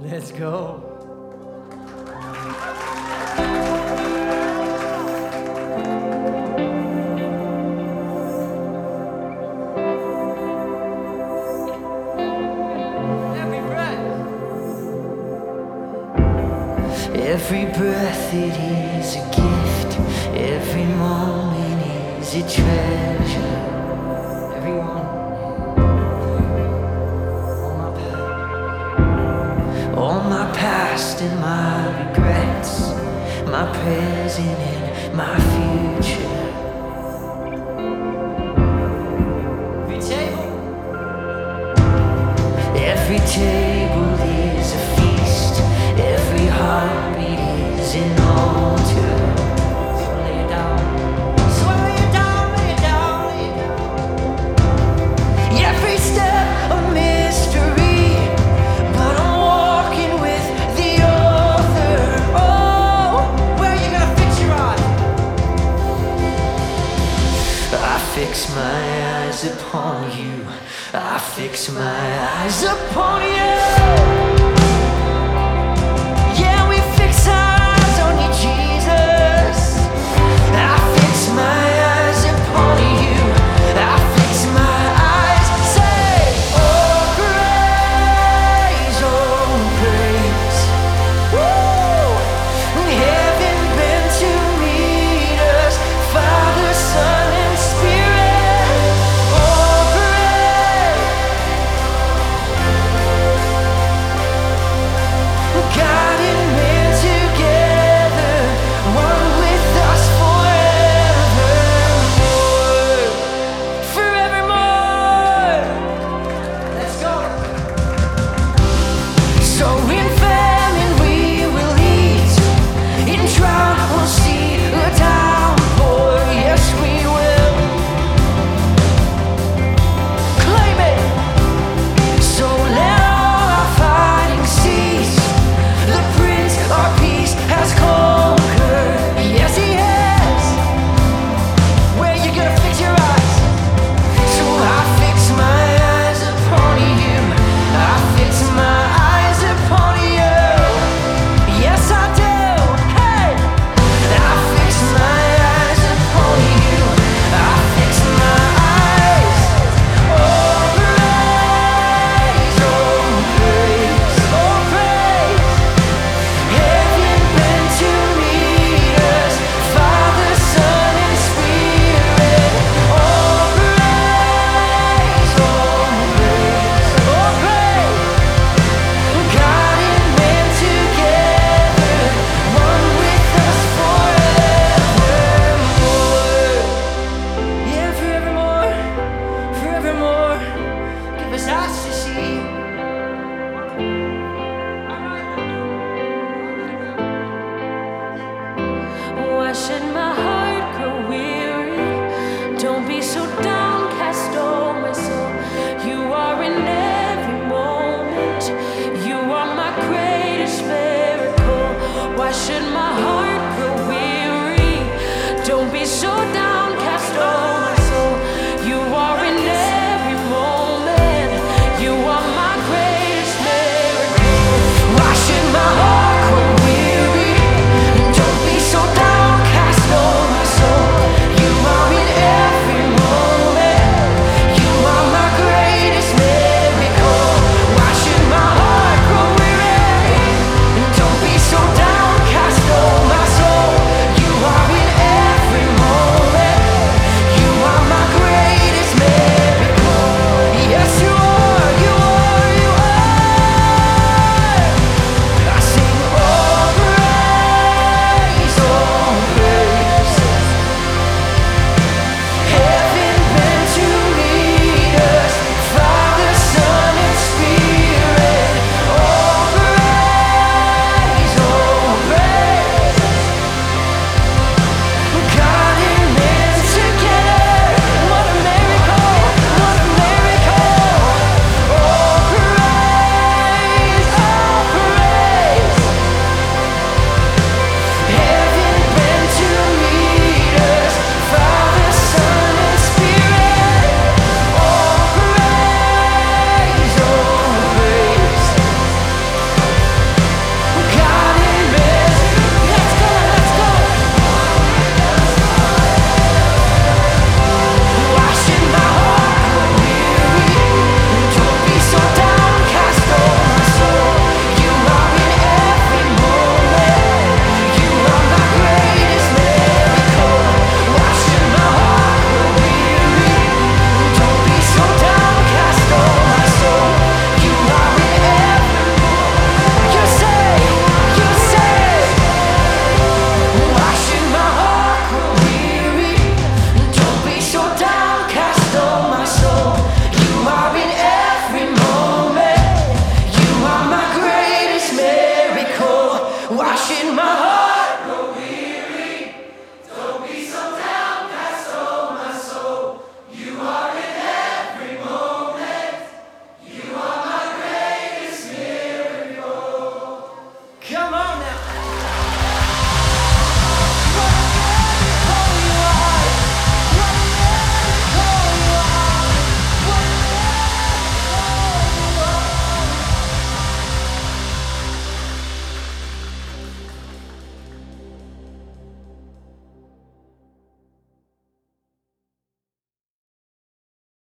Let's go. Every breath it is a gift, every moment is a treasure. Everyone, all my past and my regrets, my present and my future. Every table is a feast, every heartbeat is an altar. So lay it down, so lay it down, lay it down, lay it down. Every step a mystery, but I'm walking with the author. Oh, where you gonna fix your eyes? I fix my eyes upon you, I fix my eyes upon you. Yeah, we fix our eyes on you, Jesus. I fix my eyes upon you, I fix my eyes. Say, oh praise, oh praise. Woo! Heaven bent to meet us, Father, Son, and Spirit. Oh praise. God and man together, one with us forevermore. Forevermore. Let's go. So in famine we will eat, in drought we'll see a downpour. Yes, we will. Claim it. So let all our fighting cease. The Prince of Peace has conquered. Yes, he has. Where you gonna fix your eyes? So I fix my eyes upon you, I fix my eyes upon you. Yes, I do. Hey, I fix my eyes upon you, I fix my eyes. Oh praise, oh praise, oh praise. Heaven bent to meet us, Father, Son, and Spirit. Oh praise, oh praise, oh praise. God and man together, one with us forevermore. Yeah, forevermore, forevermore. Give us eyes to see.